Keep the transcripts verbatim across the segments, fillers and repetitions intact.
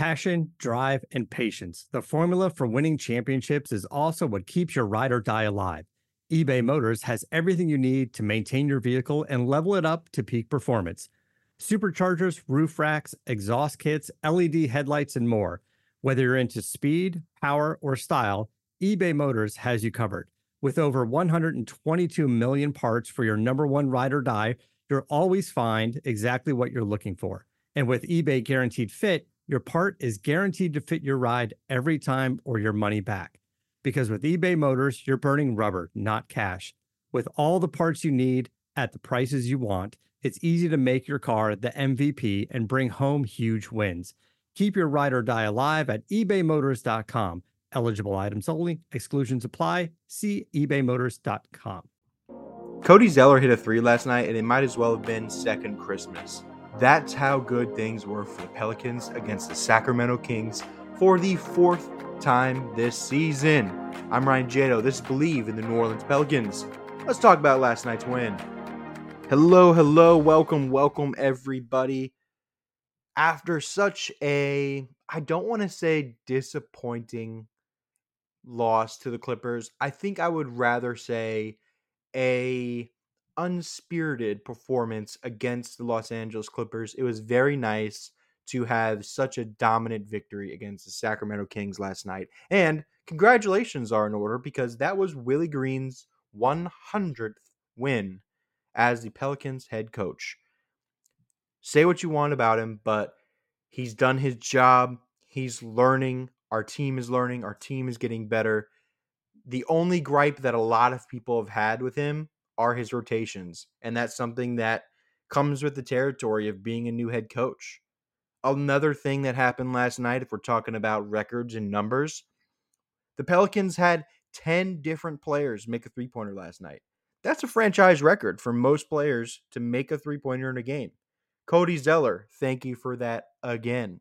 Passion, drive, and patience. The formula for winning championships is also what keeps your ride or die alive. eBay Motors has everything you need to maintain your vehicle and level it up to peak performance. Superchargers, roof racks, exhaust kits, L E D headlights, and more. Whether you're into speed, power, or style, eBay Motors has you covered. With over one hundred twenty-two million parts for your number one ride or die, you'll always find exactly what you're looking for. And with eBay Guaranteed Fit, your part is guaranteed to fit your ride every time or your money back. Because with eBay Motors, you're burning rubber, not cash. With all the parts you need at the prices you want, it's easy to make your car the M V P and bring home huge wins. Keep your ride or die alive at ebay motors dot com. Eligible items only, exclusions apply. See ebay motors dot com. Cody Zeller hit a three last night, and it might as well have been second Christmas. That's how good things were for the Pelicans against the Sacramento Kings for the fourth time this season. I'm Ryan Jado. This is Believe in the New Orleans Pelicans. Let's talk about last night's win. Hello, hello, welcome, welcome, everybody. After such a, I don't want to say disappointing loss to the Clippers, I think I would rather say a unspirited performance against the Los Angeles Clippers. It was very nice to have such a dominant victory against the Sacramento Kings last night. And congratulations are in order because that was Willie Green's one hundredth win as the Pelicans head coach. Say what you want about him, but he's done his job. He's learning. Our team is learning. Our team is getting better. The only gripe that a lot of people have had with him are his rotations. And that's something that comes with the territory of being a new head coach. Another thing that happened last night, if we're talking about records and numbers, the Pelicans had ten different players make a three-pointer last night. That's a franchise record for most players to make a three-pointer in a game. Cody Zeller, thank you for that again.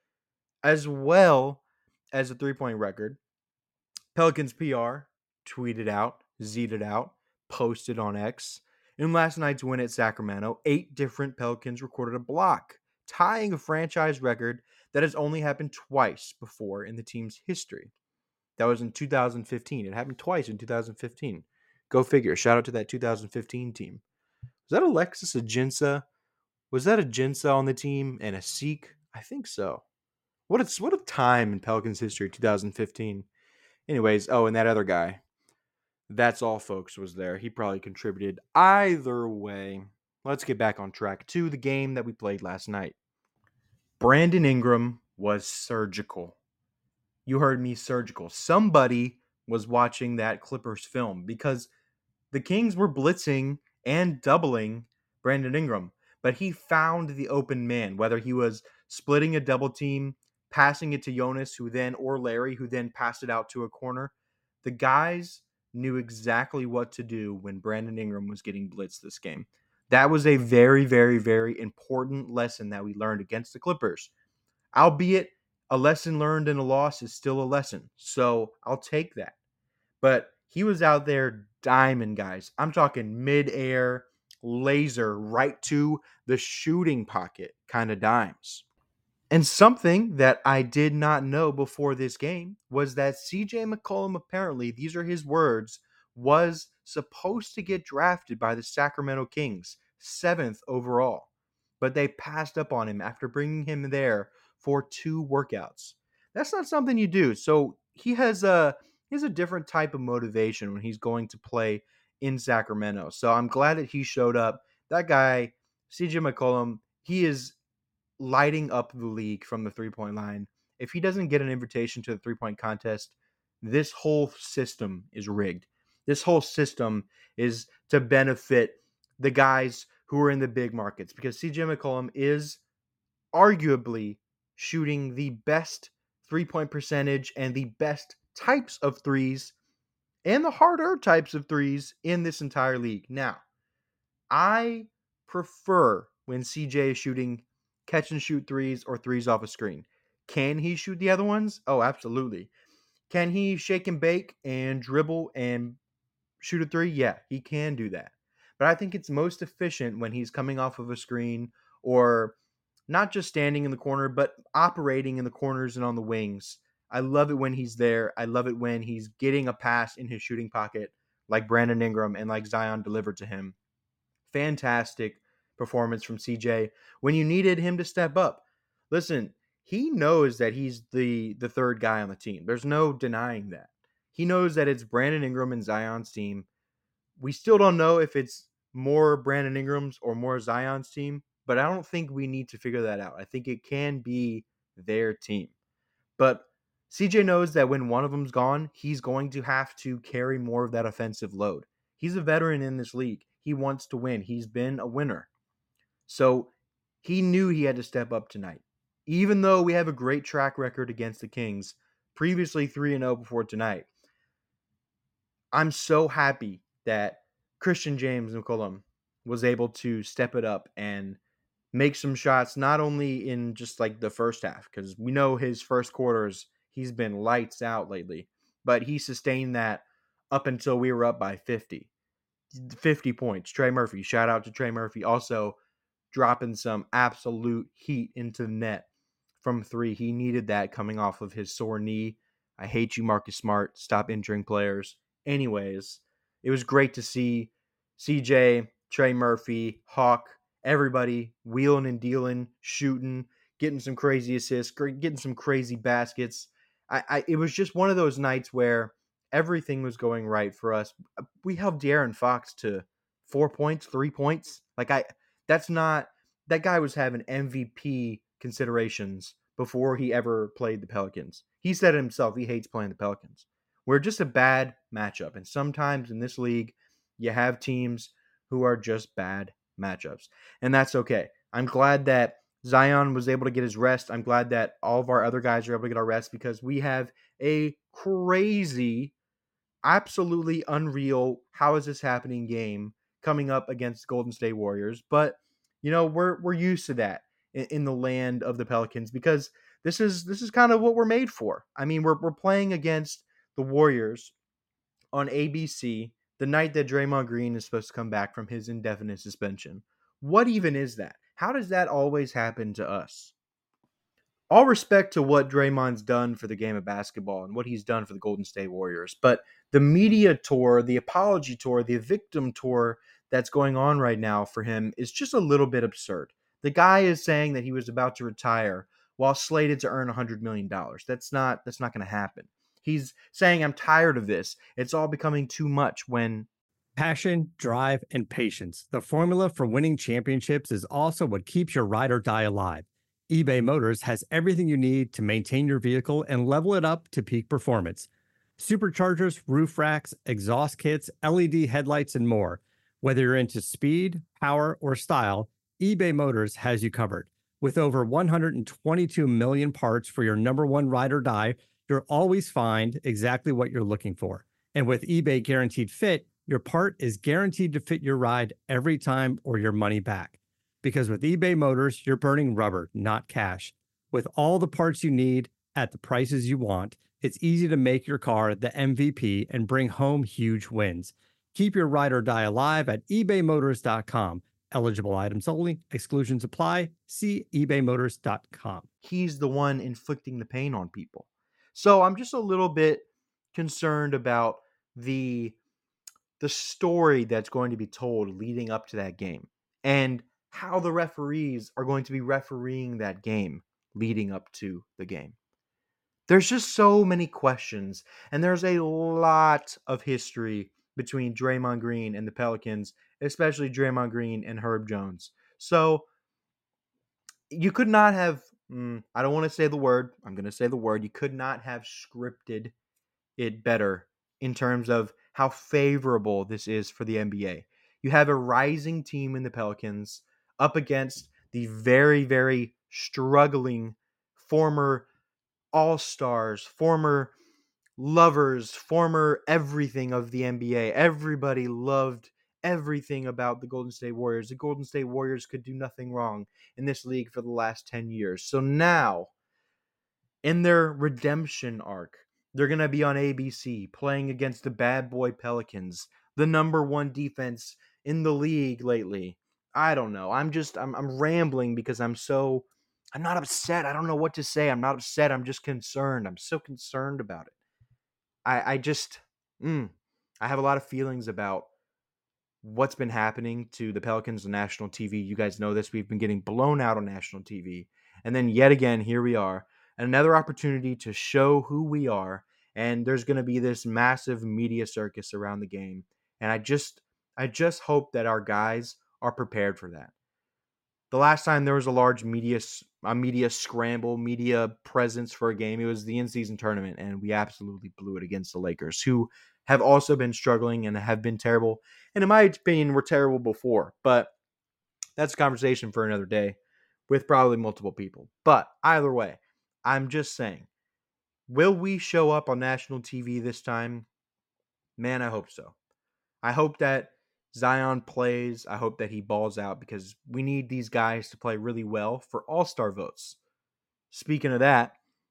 As well as a three-point record, Pelicans P R tweeted out, zeeted out, posted on X. In last night's win at Sacramento, eight different Pelicans recorded a block, tying a franchise record that has only happened twice before in the team's history. That was in two thousand fifteen. It happened twice in two thousand fifteen. Go figure. Shout out to that two thousand fifteen team. Was that Alexis Ajinça? Was that Ajinça on the team and a Seek? I think so. What a, what a time in Pelicans history, two thousand fifteen. Anyways, oh, and that other guy. That's all, folks, was there. He probably contributed. Either way, let's get back on track to the game that we played last night. Brandon Ingram was surgical. You heard me, surgical. Somebody was watching that Clippers film because the Kings were blitzing and doubling Brandon Ingram, but he found the open man, whether he was splitting a double team, passing it to Jonas, who then, or Larry, who then passed it out to a corner. The guys knew exactly what to do when Brandon Ingram was getting blitzed this game. That was a very, very, very important lesson that we learned against the Clippers. Albeit a lesson learned in a loss is still a lesson. So I'll take that. But he was out there diamond, guys. I'm talking mid-air, laser, right to the shooting pocket kind of dimes. And something that I did not know before this game was that C J McCollum, apparently, these are his words, was supposed to get drafted by the Sacramento Kings, seventh overall. But they passed up on him after bringing him there for two workouts. That's not something you do. So he has a, he has a different type of motivation when he's going to play in Sacramento. So I'm glad that he showed up. That guy, C J McCollum, he is lighting up the league from the three-point line. If he doesn't get an invitation to the three-point contest, this whole system is rigged. This whole system is to benefit the guys who are in the big markets because C J McCollum is arguably shooting the best three-point percentage and the best types of threes and the harder types of threes in this entire league. Now, I prefer when C J is shooting catch and shoot threes or threes off a screen. Can he shoot the other ones? Oh, absolutely. Can he shake and bake and dribble and shoot a three? Yeah, he can do that. But I think it's most efficient when he's coming off of a screen or not just standing in the corner, but operating in the corners and on the wings. I love it when he's there. I love it when he's getting a pass in his shooting pocket like Brandon Ingram and like Zion delivered to him. Fantastic performance from C J when you needed him to step up. Listen, he knows that he's the the third guy on the team. There's no denying that. He knows that it's Brandon Ingram and Zion's team. We still don't know if it's more Brandon Ingram's or more Zion's team, but I don't think we need to figure that out. I think it can be their team. But C J knows that when one of them's gone, he's going to have to carry more of that offensive load. He's a veteran in this league. He wants to win. He's been a winner. So he knew he had to step up tonight. Even though we have a great track record against the Kings, previously three and oh before tonight, I'm so happy that Christian James McCollum was able to step it up and make some shots, not only in just like the first half, because we know his first quarters, he's been lights out lately, but he sustained that up until we were up by fifty. fifty points. Trey Murphy, shout out to Trey Murphy, also dropping some absolute heat into the net from three. He needed that coming off of his sore knee. I hate you, Marcus Smart. Stop injuring players. Anyways, it was great to see C J, Trey Murphy, Hawk, everybody wheeling and dealing, shooting, getting some crazy assists, getting some crazy baskets. I, I it was just one of those nights where everything was going right for us. We held De'Aaron Fox to four points, three points. Like I, that's not that guy was having M V P considerations before he ever played the Pelicans. He said it himself, he hates playing the Pelicans. We're just a bad matchup. And sometimes in this league, you have teams who are just bad matchups. And that's okay. I'm glad that Zion was able to get his rest. I'm glad that all of our other guys are able to get our rest because we have a crazy, absolutely unreal, how is this happening game coming up against Golden State Warriors. But, you know, we're we're used to that in, in the land of the Pelicans because this is this is kind of what we're made for. I mean, we're we're playing against the Warriors on A B C the night that Draymond Green is supposed to come back from his indefinite suspension. What even is that? How does that always happen to us? All respect to what Draymond's done for the game of basketball and what he's done for the Golden State Warriors, but the media tour, the apology tour, the victim tour that's going on right now for him is just a little bit absurd. The guy is saying that he was about to retire while slated to earn one hundred million dollars. That's not that's not going to happen. He's saying, I'm tired of this. It's all becoming too much when passion, drive, and patience. The formula for winning championships is also what keeps your ride or die alive. eBay Motors has everything you need to maintain your vehicle and level it up to peak performance. Superchargers, roof racks, exhaust kits, L E D headlights, and more. Whether you're into speed, power, or style, eBay Motors has you covered. With over one hundred twenty-two million parts for your number one ride or die, you'll always find exactly what you're looking for. And with eBay Guaranteed Fit, your part is guaranteed to fit your ride every time or your money back. Because with eBay Motors, you're burning rubber, not cash. With all the parts you need at the prices you want, it's easy to make your car the M V P and bring home huge wins. Keep your ride or die alive at ebay motors dot com. Eligible items only. Exclusions apply. See ebay motors dot com. he's the one inflicting the pain on people. So I'm just a little bit concerned about the the story that's going to be told leading up to that game and how the referees are going to be refereeing that game leading up to the game. There's just so many questions, and there's a lot of history between Draymond Green and the Pelicans, especially Draymond Green and Herb Jones. So you could not have, mm, I don't want to say the word, I'm going to say the word, you could not have scripted it better in terms of how favorable this is for the N B A. You have a rising team in the Pelicans up against the very, very struggling former all-stars, former lovers, former everything of the N B A. Everybody loved everything about the Golden State Warriors. The Golden State Warriors could do nothing wrong in this league for the last ten years. So now, in their redemption arc, they're going to be on A B C playing against the bad boy Pelicans, the number one defense in the league lately. I don't know. I'm just, I'm, I'm rambling because I'm so I'm not upset. I don't know what to say. I'm not upset. I'm just concerned. I'm so concerned about it. I, I just, mm, I have a lot of feelings about what's been happening to the Pelicans on national T V. You guys know this. We've been getting blown out on national T V. And then yet again, here we are. Another opportunity to show who we are. And there's going to be this massive media circus around the game. And I just, I just hope that our guys are prepared for that. The last time there was a large media a media scramble, media presence for a game, it was the in-season tournament, and we absolutely blew it against the Lakers, who have also been struggling and have been terrible. And in my opinion, were terrible before, but that's a conversation for another day with probably multiple people. But either way, I'm just saying, will we show up on national T V this time? Man, I hope so. I hope that Zion plays. I hope that he balls out because we need these guys to play really well for all-star votes. Speaking of that,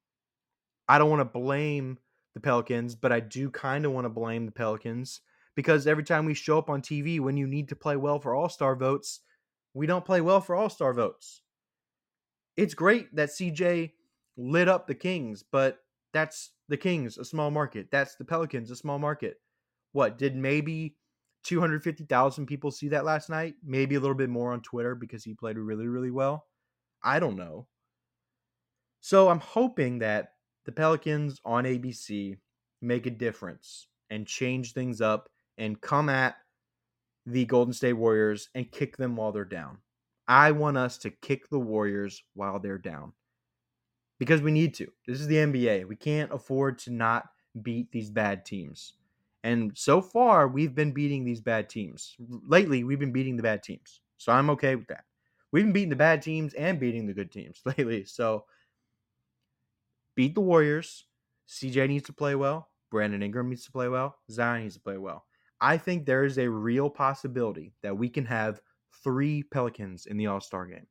I don't want to blame the Pelicans, but I do kind of want to blame the Pelicans because every time we show up on T V when you need to play well for all-star votes, we don't play well for all-star votes. It's great that C J lit up the Kings, but that's the Kings, a small market. That's the Pelicans, a small market. What, did maybe two hundred fifty thousand people see that last night? Maybe a little bit more on Twitter because he played really, really well. I don't know. So I'm hoping that the Pelicans on A B C make a difference and change things up and come at the Golden State Warriors and kick them while they're down. I want us to kick the Warriors while they're down because we need to. This is the N B A. We can't afford to not beat these bad teams. And so far, we've been beating these bad teams. Lately, we've been beating the bad teams. So I'm okay with that. We've been beating the bad teams and beating the good teams lately. So beat the Warriors. C J needs to play well. Brandon Ingram needs to play well. Zion needs to play well. I think there is a real possibility that we can have three Pelicans in the All-Star game.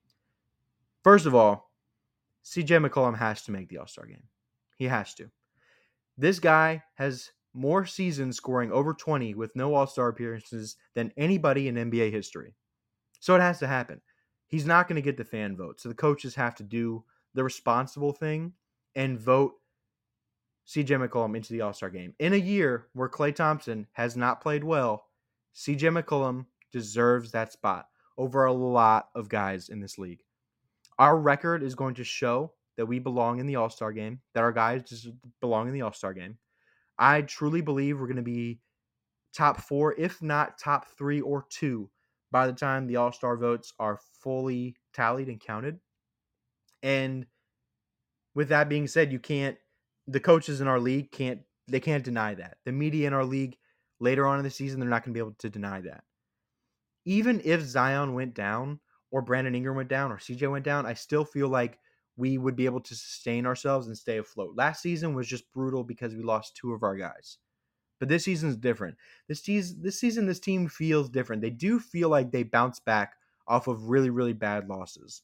First of all, C J McCollum has to make the All-Star game. He has to. This guy has more seasons scoring over twenty with no All-Star appearances than anybody in N B A history. So it has to happen. He's not going to get the fan vote. So the coaches have to do the responsible thing and vote C J McCollum into the All-Star game. In a year where Klay Thompson has not played well, C J McCollum deserves that spot over a lot of guys in this league. Our record is going to show that we belong in the All-Star game, that our guys just belong in the All-Star game. I truly believe we're going to be top four, if not top three or two, by the time the All-Star votes are fully tallied and counted. And with that being said, you can't, the coaches in our league can't, they can't deny that. The media in our league later on in the season, they're not going to be able to deny that. Even if Zion went down or Brandon Ingram went down or C J went down, I still feel like we would be able to sustain ourselves and stay afloat. Last season was just brutal because we lost two of our guys. But this season is different. This, te- this season, this team feels different. They do feel like they bounce back off of really, really bad losses.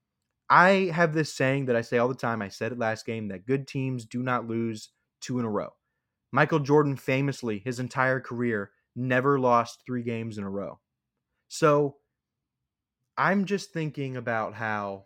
I have this saying that I say all the time. I said it last game, that good teams do not lose two in a row. Michael Jordan famously, his entire career, never lost three games in a row. So I'm just thinking about how,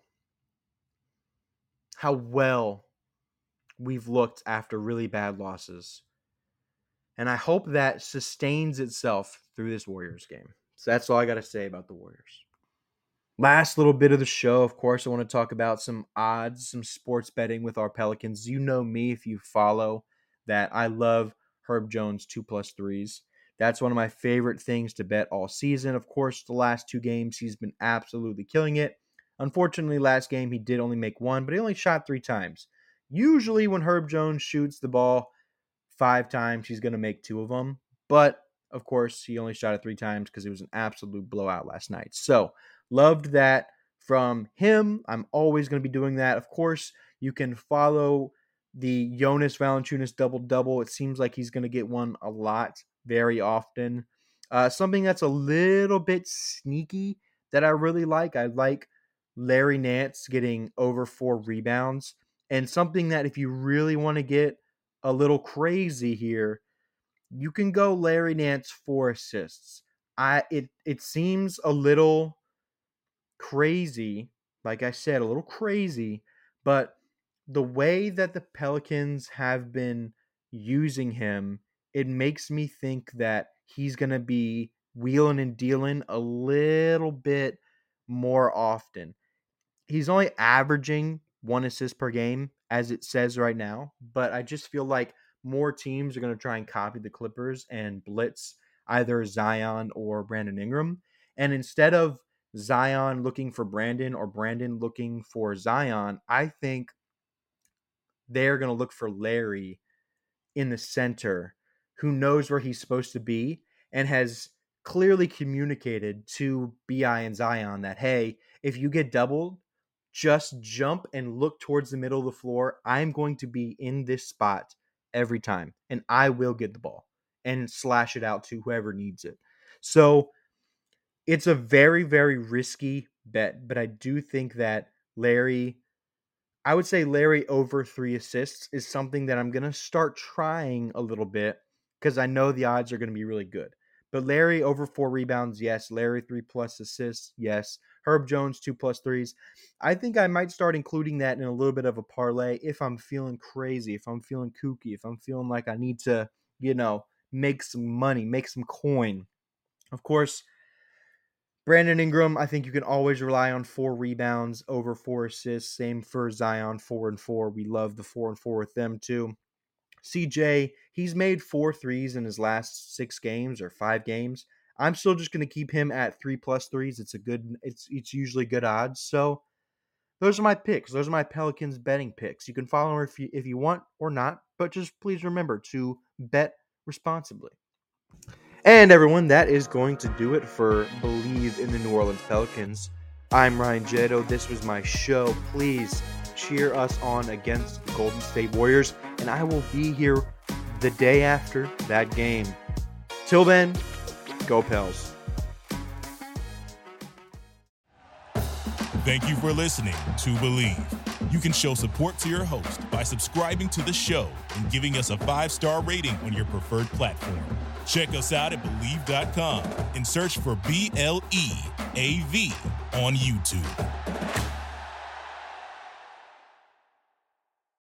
how well we've looked after really bad losses. And I hope that sustains itself through this Warriors game. So that's all I got to say about the Warriors. Last little bit of the show, of course, I want to talk about some odds, some sports betting with our Pelicans. You know me, if you follow, that I love Herb Jones two plus threes. That's one of my favorite things to bet all season. Of course, the last two games, he's been absolutely killing it. Unfortunately, last game, he did only make one, but he only shot three times. Usually when Herb Jones shoots the ball five times, he's going to make two of them. But, of course, he only shot it three times because it was an absolute blowout last night. So, loved that from him. I'm always going to be doing that. Of course, you can follow the Jonas Valanciunas double-double. It seems like he's going to get one a lot, very often. Uh, something that's a little bit sneaky that I really like. I like Larry Nance getting over four rebounds. And something that if you really want to get a little crazy here, you can go Larry Nance four assists. I it it seems a little crazy like I said, a little crazy, but the way that the Pelicans have been using him, it makes me think that he's going to be wheeling and dealing a little bit more often. He's only averaging one assist per game, as it says right now, but I just feel like more teams are going to try and copy the Clippers and blitz either Zion or Brandon Ingram. And instead of Zion looking for Brandon or Brandon looking for Zion, I think they're going to look for Larry in the center, who knows where he's supposed to be and has clearly communicated to B I and Zion that, hey, if you get doubled, just jump and look towards the middle of the floor. I'm going to be in this spot every time, and I will get the ball and slash it out to whoever needs it. So it's a very, very risky bet, but I do think that Larry, I would say Larry over three assists is something that I'm going to start trying a little bit because I know the odds are going to be really good. But Larry over four rebounds, yes. Larry three plus assists, yes. Herb Jones two plus threes. I think I might start including that in a little bit of a parlay if I'm feeling crazy, if I'm feeling kooky, if I'm feeling like I need to, you know, make some money, make some coin. Of course, Brandon Ingram, I think you can always rely on four rebounds over four assists. Same for Zion, four and four. We love the four and four with them too. C J, he's made four threes in his last six games or five games. I'm still just going to keep him at three plus threes. It's a good, it's it's usually good odds. So those are my picks. Those are my Pelicans betting picks. You can follow them if you if you want or not, but just please remember to bet responsibly. And everyone, that is going to do it for Believe in the New Orleans Pelicans. I'm Ryan Jetto. This was my show. Please cheer us on against the Golden State Warriors, and I will be here the day after that game. Till then, go Pels. Thank you for listening to Believe. You can show support to your host by subscribing to the show and giving us a five-star rating on your preferred platform. Check us out at Believe dot com and search for B L E A V on YouTube.